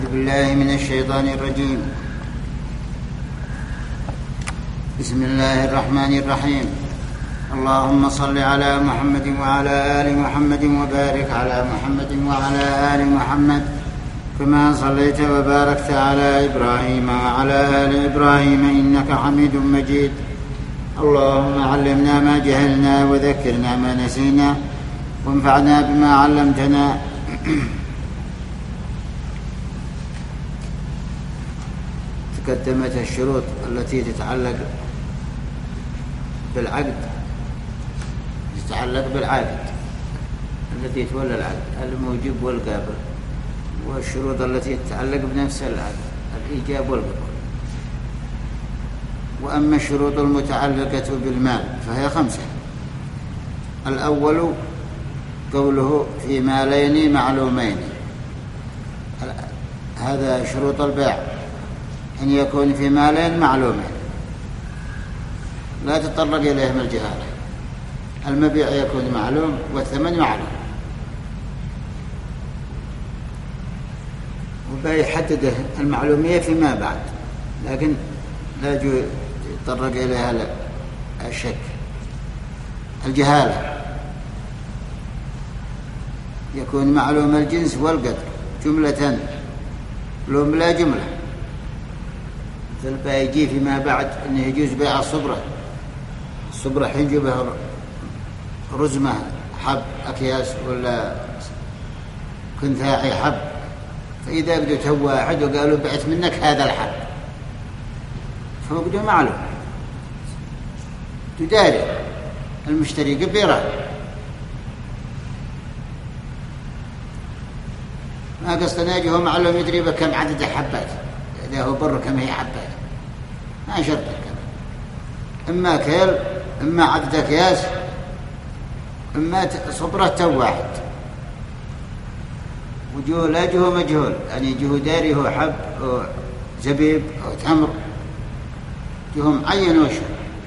بالله من الشيطان الرجيم. بسم الله الرحمن الرحيم. اللهم صل على محمد وعلى آل محمد وبارك على محمد وعلى آل محمد كما صليت وباركت على إبراهيم وعلى آل إبراهيم إنك حميد مجيد. اللهم علمنا ما جهلنا وذكرنا ما نسينا وانفعنا بما علمتنا. تقدمت الشروط التي تتعلق بالعقد التي تولى العقد، الموجب والقابل، والشروط التي تتعلق بنفس العقد، الإيجاب والقبول. وأما الشروط المتعلقة بالمال فهي 5. الأول قوله في مالين معلومين، هذا شروط البيع، أن يكون في مالين معلومين لا تطرق إليهم الجهالة. المبيع يكون معلوم والثمن معلوم، وبيحدد المعلومية فيما بعد، لكن لا يتطرق إليها الشك. الجهالة يكون معلوم الجنس والقدر جملة لهم لا جملة. مثل بيجي فيما بعد أنه يجوز بيع الصبرة حين جبه رزمة حب أكياس ولا كنثاعي حب، فإذا قدوا واحد وقالوا بعت منك هذا الحب فقدوا معلوم، تداري المشتري قبيرة ما قصدنا يجي هو معلوم يدري بكم عدد الحبات، إذا هو بر كم هي حبات ما شرط كم، إما كيل إما عدد أكياس إما صبرة واحد. وجوه لا جوه مجهول، يعني جوه داري هو حب أو زبيب أو تمر، جوه معين وشو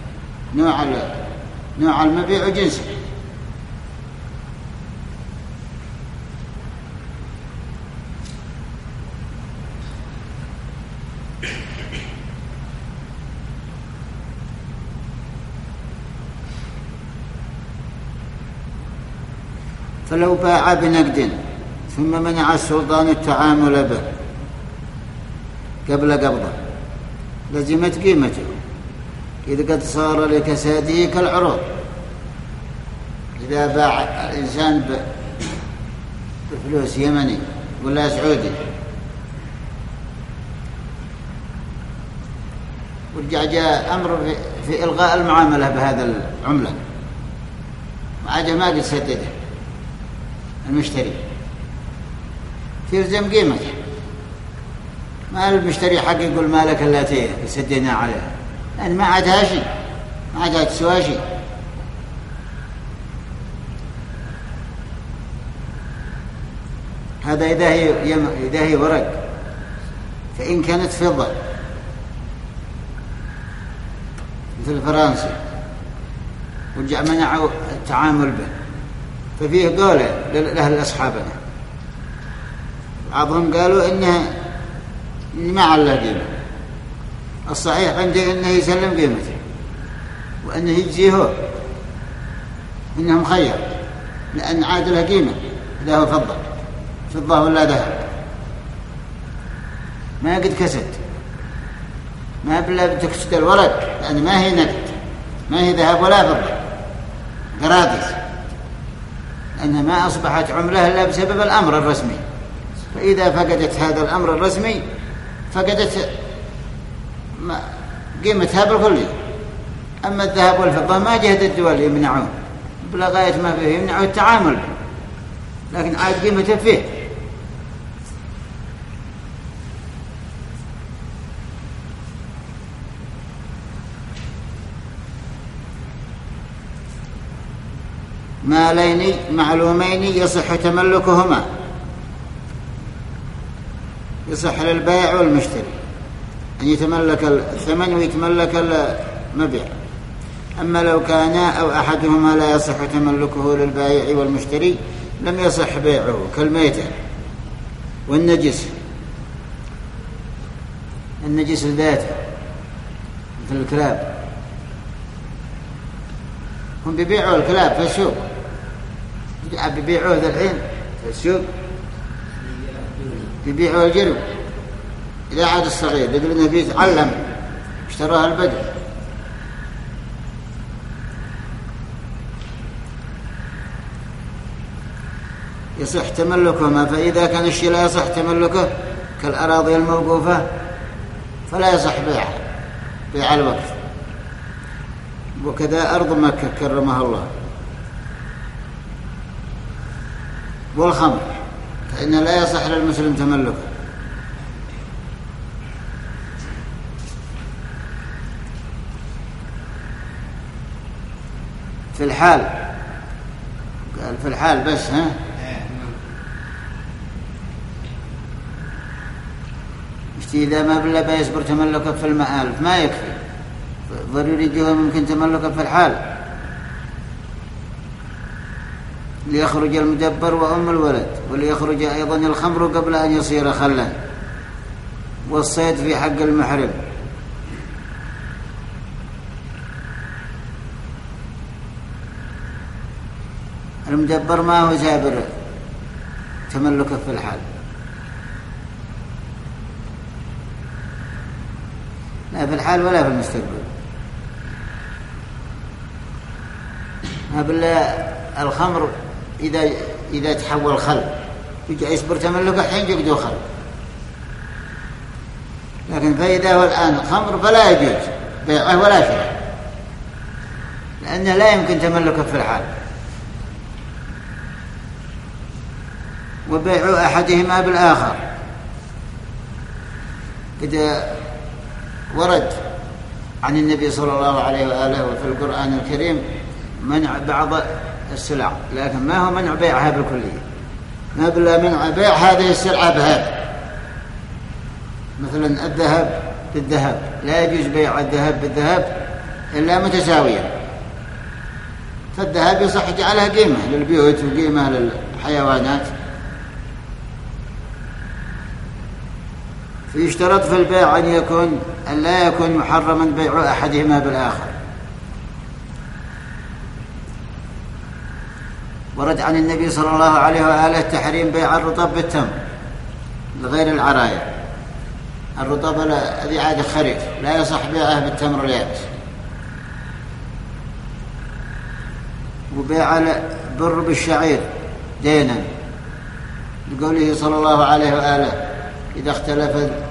نوع المبيع وجنسه. فلو باع بنقد ثم منع السلطان التعامل به قبل قبضه لزمت قيمته، إذا قد صار لكساده كالعروض. إذا باع الإنسان بفلوس يمني ولا سعودي ورجع جاء أمر في إلغاء المعاملة بهذا العملة وعجى ما قد سدده المشتري تلزم قيمته، ما المشتري حق يقول مالك التي سدينا عليها، يعني ما عادها شيء، ما عادها تسوى شيء. هذا إذا هي ورق. فإن كانت فضة مثل الفرنسي ورجع منعوا التعامل به، ففيه قولة لأهل أصحابنا، بعضهم قالوا إنه ما على قيمة. الصحيح عندي إنه يسلم قيمته وإنه يجزيه إنه مخير، لأن عاد له قيمة، إذا هو فضة ولا ذهب ما قد كسد، ما بلا بتكسد الورق، لأن ما هي نقد، ما هي ذهب ولا فضة، قراطيس، لأنها ما أصبحت عملة إلا بسبب الأمر الرسمي. فإذا فقدت هذا الأمر الرسمي فقدت قيمتها بالكلية. أما الذهب والفضة ما جهد الدول يمنعون بلا غاية ما فيه، يمنعوا التعامل به، لكن عاد قيمته فيه. مالين معلومين يصح تملكهما، يصح للبائع والمشتري أن يتملك الثمن ويتملك المبيع. أما لو كان أو أحدهما لا يصح تملكه للبائع والمشتري لم يصح بيعه، كالميتة والنجس النجس الذاتي مثل الكلاب، هم بيبيعوا الكلاب في السوق، بيبيعوه ذا الحين في السوق، بيبيعوا الجرو إذا عاد الصغير يقول إنه بيتعلم، اشتراها البدو. يصح تملكهما، فإذا كان الشيء لا يصح تملكه كالأراضي الموقوفة فلا يصح بيع الوقف. وكذا أرض مكة كرمها الله. والخمر فإنه لا يصح للمسلم تملكه. في الحال، قال في الحال بس، ها إذا ما بالله يصبر تملكه في المآلف ما يكفي، ضروري جهة ممكن تملكه في الحال ليخرج المدبر وأم الولد، وليخرج أيضا الخمر قبل أن يصير خلا، والصيد في حق المحرم. المدبر ما هو جابر تملكه في الحال، لا في الحال ولا في المستقبل. الخمر إذا تحول خل يجي يصبر تملكه حين يقدو خل، لكن فإذا هو الآن خمر فلا يجوز بيعه ولا شراءه، لأنه لا يمكن تملكه في الحال. وبيع أحدهما بالآخر قد ورد عن النبي صلى الله عليه وآله وفي القرآن الكريم منع بعض السلع، لكن ما هو منع بيعها بالكلية، ما بلا منع بيع هذه السلعة بهذا. مثلا الذهب بالذهب لا يجوز بيع الذهب بالذهب إلا متساويا، فالذهب يصح جعلها قيمة للبيوت وقيمة للحيوانات. فيشترط في البيع أن لا يكون محرما بيع أحدهما بالآخر. ورد عن النبي صلى الله عليه وآله تحريم بيع الرطب بالتمر لغير العراية. الرطب الذي عاد خريف لا يصح بيعه بالتمر اليابس. وبيع البر بالشعير دينا لقوله صلى الله عليه وآله إذا اختلف